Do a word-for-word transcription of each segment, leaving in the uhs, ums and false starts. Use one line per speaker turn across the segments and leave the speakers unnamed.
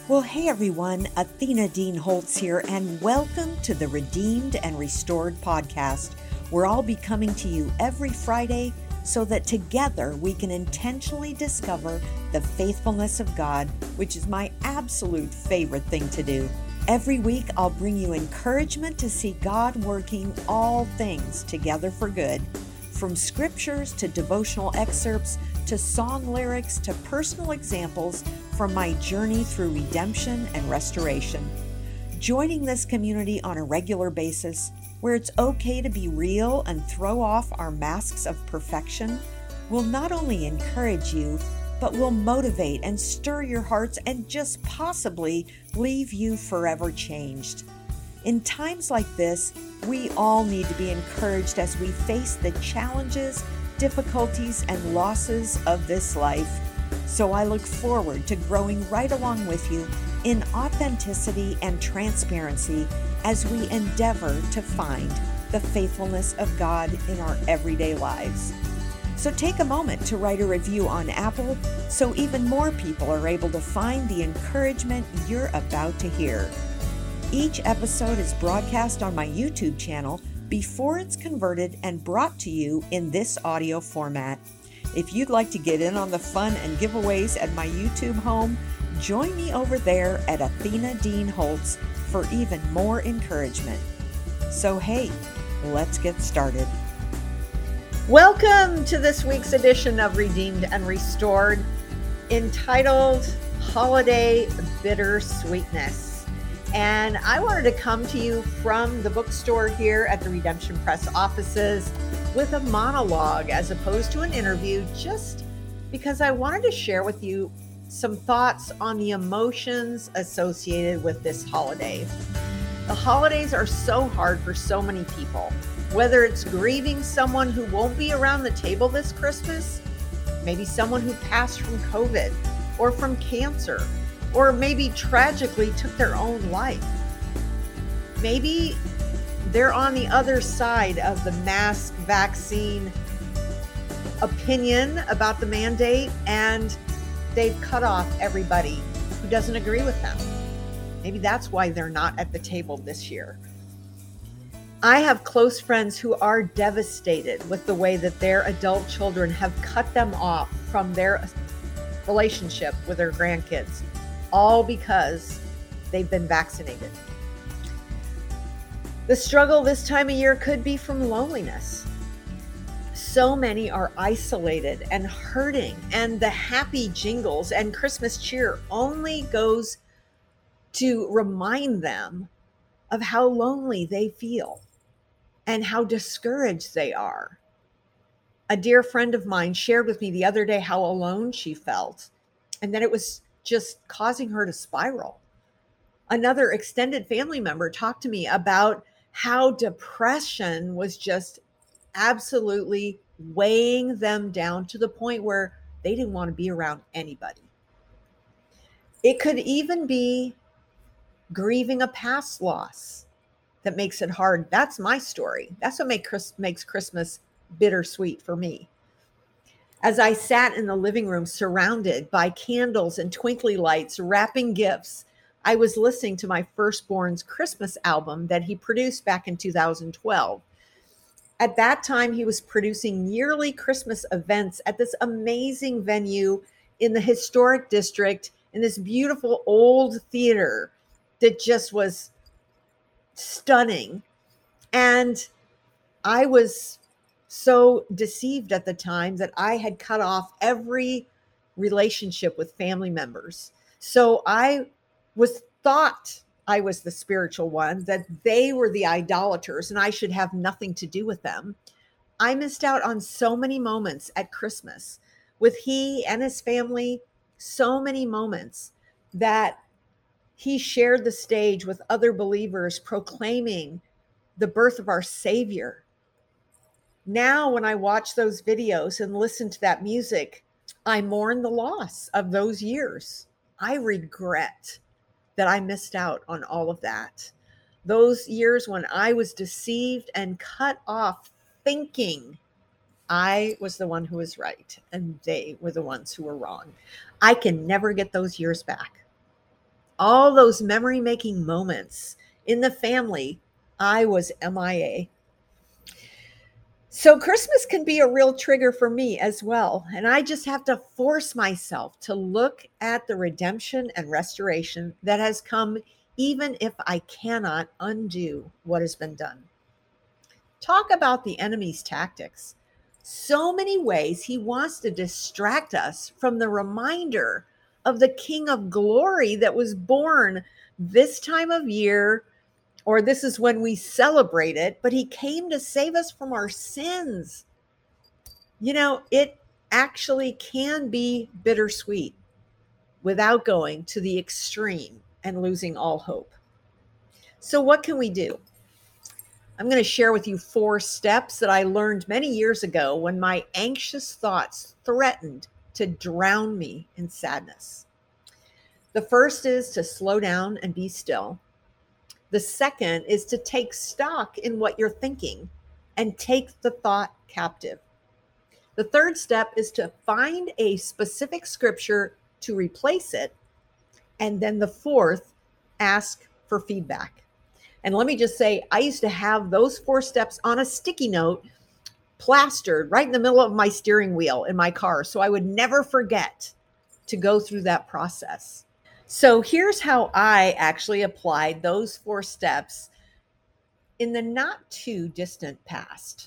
Well, hey everyone, Athena Dean Holtz here, and welcome to the Redeemed and Restored podcast, where I'll be coming to you every Friday so that together we can intentionally discover the faithfulness of God, which is my absolute favorite thing to do. Every week, I'll bring you encouragement to see God working all things together for good, from scriptures to devotional excerpts to song lyrics to personal examples from my journey through redemption and restoration. Joining this community on a regular basis, where it's okay to be real and throw off our masks of perfection, will not only encourage you, but will motivate and stir your hearts and just possibly leave you forever changed. In times like this, we all need to be encouraged as we face the challenges, difficulties, and losses of this life. So I look forward to growing right along with you in authenticity and transparency as we endeavor to find the faithfulness of God in our everyday lives. So take a moment to write a review on Apple so even more people are able to find the encouragement you're about to hear. Each episode is broadcast on my YouTube channel before it's converted and brought to you in this audio format. If you'd like to get in on the fun and giveaways at my YouTube home, join me over there at Athena Dean Holtz for even more encouragement. So hey, let's get started. Welcome to this week's edition of Redeemed and Restored, entitled Holiday Bittersweetness. And I wanted to come to you from the bookstore here at the Redemption Press offices with a monologue as opposed to an interview, just because I wanted to share with you some thoughts on the emotions associated with this holiday. The holidays are so hard for so many people, whether it's grieving someone who won't be around the table this Christmas, maybe someone who passed from COVID or from cancer, or maybe tragically took their own life. Maybe they're on the other side of the mask vaccine opinion about the mandate, and they've cut off everybody who doesn't agree with them. Maybe that's why they're not at the table this year. I have close friends who are devastated with the way that their adult children have cut them off from their relationship with their grandkids, all because they've been vaccinated. The struggle this time of year could be from loneliness. So many are isolated and hurting, and the happy jingles and Christmas cheer only goes to remind them of how lonely they feel and how discouraged they are. A dear friend of mine shared with me the other day how alone she felt, and that it was just causing her to spiral. Another extended family member talked to me about how depression was just absolutely weighing them down to the point where they didn't want to be around anybody. It could even be grieving a past loss that makes it hard. That's my story. That's what make Chris, makes Christmas bittersweet for me. As I sat in the living room surrounded by candles and twinkly lights, wrapping gifts, I was listening to my firstborn's Christmas album that he produced back in two thousand twelve. At that time, he was producing yearly Christmas events at this amazing venue in the historic district, in this beautiful old theater that just was stunning. And I was so deceived at the time that I had cut off every relationship with family members. So I was thought I was the spiritual one, that they were the idolaters and I should have nothing to do with them. I missed out on so many moments at Christmas with he and his family, so many moments that he shared the stage with other believers proclaiming the birth of our Savior. Now, when I watch those videos and listen to that music, I mourn the loss of those years. I regret that I missed out on all of that. Those years when I was deceived and cut off, thinking I was the one who was right and they were the ones who were wrong. I can never get those years back. all those memory making moments in the family, I was M I A. So Christmas can be a real trigger for me as well. And I just have to force myself to look at the redemption and restoration that has come, even if I cannot undo what has been done. Talk about the enemy's tactics. So many ways he wants to distract us from the reminder of the King of Glory that was born this time of year, or this is when we celebrate it, but he came to save us from our sins. You know, it actually can be bittersweet without going to the extreme and losing all hope. So what can we do? I'm going to share with you four steps that I learned many years ago when my anxious thoughts threatened to drown me in sadness. The first is to slow down and be still. The second is to take stock in what you're thinking and take the thought captive. The third step is to find a specific scripture to replace it. And then the fourth, ask for feedback. And let me just say, I used to have those four steps on a sticky note plastered right in the middle of my steering wheel in my car, so I would never forget to go through that process. So here's how I actually applied those four steps in the not too distant past.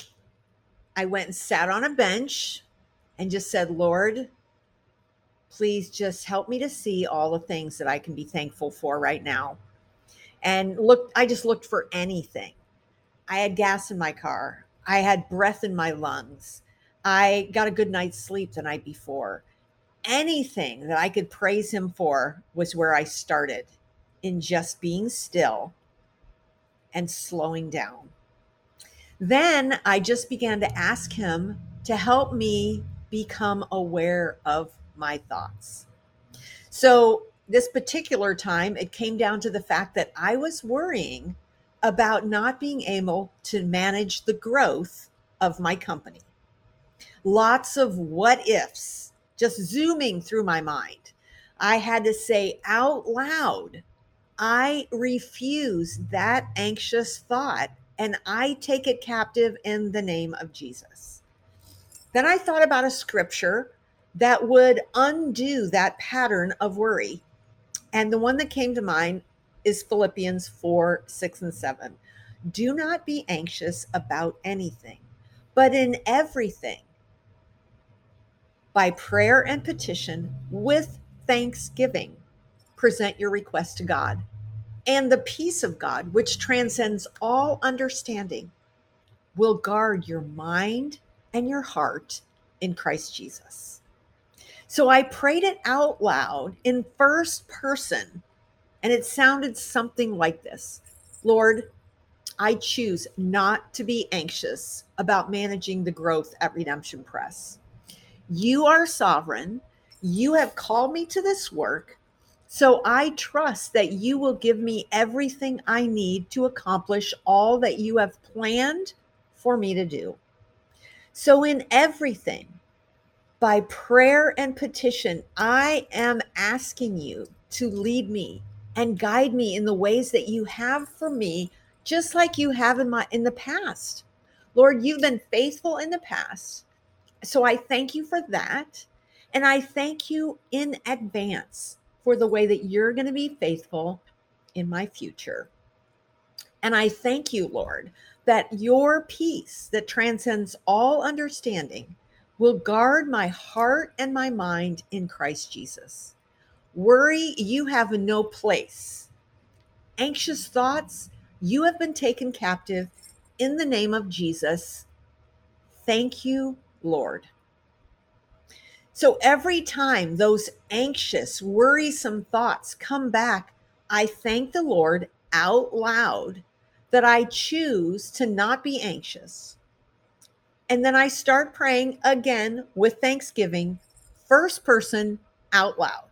I went and sat on a bench and just said, Lord, please just help me to see all the things that I can be thankful for right now. And look, I just looked for anything. I had gas in my car. I had breath in my lungs. I got a good night's sleep the night before. Anything that I could praise him for was where I started, in just being still and slowing down. Then I just began to ask him to help me become aware of my thoughts. So this particular time, it came down to the fact that I was worrying about not being able to manage the growth of my company. Lots of what ifs just zooming through my mind. I had to say out loud, I refuse that anxious thought and I take it captive in the name of Jesus. Then I thought about a scripture that would undo that pattern of worry. And the one that came to mind is Philippians four, six, and seven. Do not be anxious about anything, but in everything, by prayer and petition, with thanksgiving, present your request to God. And the peace of God, which transcends all understanding, will guard your mind and your heart in Christ Jesus. So I prayed it out loud in first person, and it sounded something like this. Lord, I choose not to be anxious about managing the growth at Redemption Press. You are sovereign. You have called me to this work. So I trust that you will give me everything I need to accomplish all that you have planned for me to do. So in everything, by prayer and petition, I am asking you to lead me and guide me in the ways that you have for me, just like you have in my in the past. Lord, you've been faithful in the past. So I thank you for that. And I thank you in advance for the way that you're going to be faithful in my future. And I thank you, Lord, that your peace that transcends all understanding will guard my heart and my mind in Christ Jesus. Worry, you have no place. Anxious thoughts, you have been taken captive in the name of Jesus. Thank you, Lord. So every time those anxious, worrisome thoughts come back, I thank the Lord out loud that I choose to not be anxious. And then I start praying again with thanksgiving, first person out loud.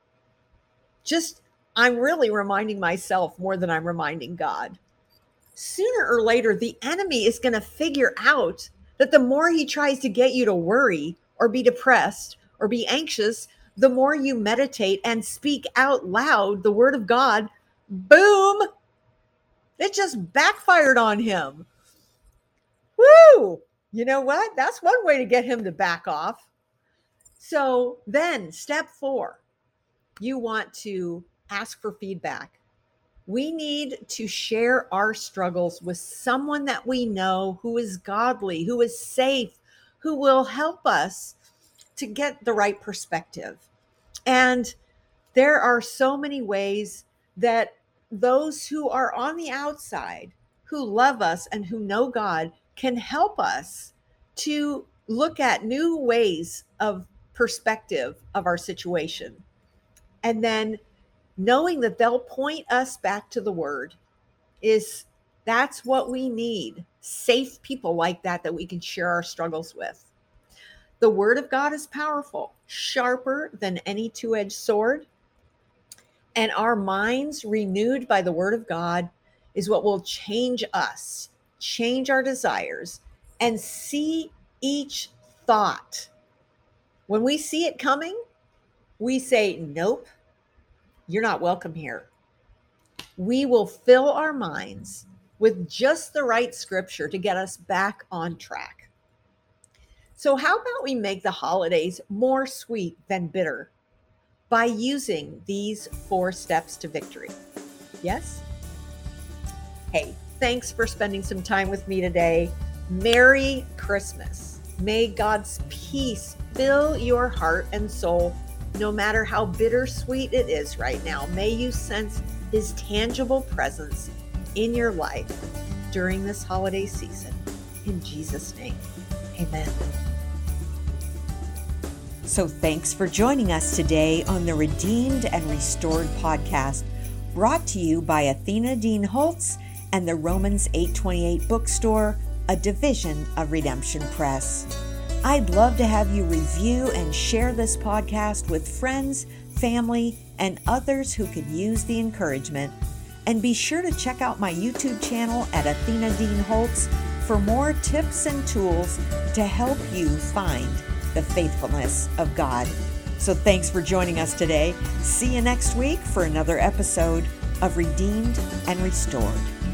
Just, I'm really reminding myself more than I'm reminding God. Sooner or later, the enemy is going to figure out that the more he tries to get you to worry or be depressed or be anxious, the more you meditate and speak out loud the word of God, boom, it just backfired on him. Woo! You know what? That's one way to get him to back off. So then step four, you want to ask for feedback. We need to share our struggles with someone that we know who is godly, who is safe, who will help us to get the right perspective. And there are so many ways that those who are on the outside, who love us and who know God, can help us to look at new ways of perspective of our situation. And then knowing that they'll point us back to the word is that's what we need. Safe people like that, that we can share our struggles with. The word of God is powerful, sharper than any two-edged sword. And our minds renewed by the word of God is what will change us, change our desires, and see each thought. When we see it coming, we say, nope, you're not welcome here. We will fill our minds with just the right scripture to get us back on track. So how about we make the holidays more sweet than bitter by using these four steps to victory? Yes? Hey, thanks for spending some time with me today. Merry Christmas. May God's peace fill your heart and soul, no matter how bittersweet it is right now. May you sense his tangible presence in your life during this holiday season. In Jesus' name, amen.
So thanks for joining us today on the Redeemed and Restored podcast, brought to you by Athena Dean Holtz and the Romans eight twenty-eight bookstore, a division of Redemption Press. I'd love to have you review and share this podcast with friends, family, and others who could use the encouragement. And be sure to check out my YouTube channel at Athena Dean Holtz for more tips and tools to help you find the faithfulness of God. So thanks for joining us today. See you next week for another episode of Redeemed and Restored.